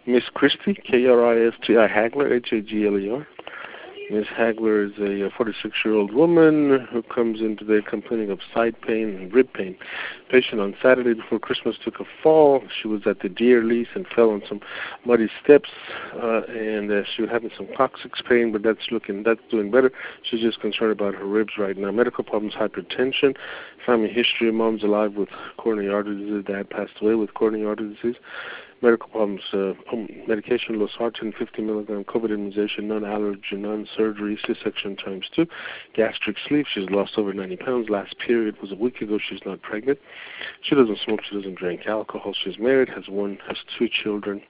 Miss Christy, Kristi Hagler, Hagler. Ms. Hagler is a 46-year-old woman who comes in today complaining of side pain and rib pain. Patient on Saturday before Christmas took a fall. She was at the deer lease and fell on some muddy steps, and she was having some coccyx pain, but that's doing better. She's just concerned about her ribs right now. Medical problems: hypertension, family history. Mom's alive with coronary artery disease. Dad passed away with coronary artery disease. Medical problems: medication, losartan, 50 milligram, COVID immunization, non-allergy, non-surgery, C-section ×2, gastric sleeve. She's lost over 90 pounds. Last period was a week ago. She's not pregnant. She doesn't smoke. She doesn't drink alcohol. She's married. Has 2 children.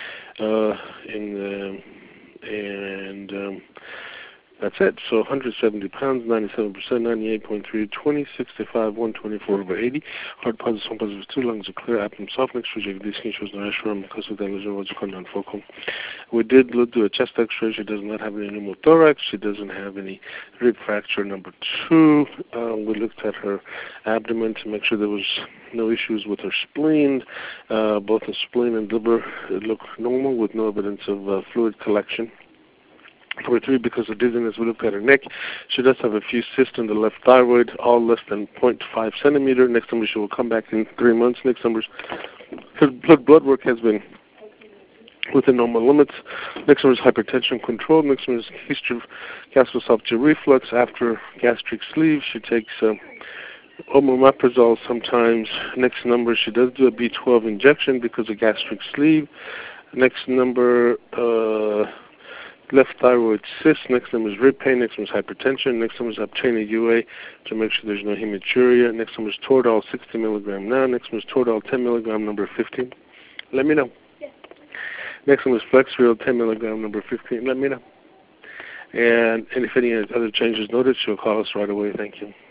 That's it. So 170 pounds, 97%, 98.3, 20, 65, 124 over 80. Heart positive, 1 positive, 2 lungs are clear, abdomen soft, next region, the skin shows no restaurant because of the lesion was non-focal. We did do a chest x-ray. She does not have any pneumothorax. She doesn't have any rib fracture number 2. We looked at her abdomen to make sure there was no issues with her spleen. Both the spleen and liver look normal with no evidence of fluid collection. Number 3, because of dizziness, we looked at her neck. She does have a few cysts in the left thyroid, all less than 0.5 centimeter. Next number, she will come back in 3 months. Next number, her blood work has been within normal limits. Next number is hypertension control. Next number is history of gastroesophageal reflux. After gastric sleeve, she takes omeprazole sometimes. Next number, she does do a B12 injection because of gastric sleeve. Next number, left thyroid cyst. Next number is rib pain. Next number is hypertension. Next number is obtaining UA to make sure there's no hematuria. Next number is Toradol 60 milligram now. Next number is Toradol 10 milligram number 15. Let me know. Yes. Next number is Flexeril 10 milligram number 15. Let me know. And if any other changes noted, she'll call us right away. Thank you.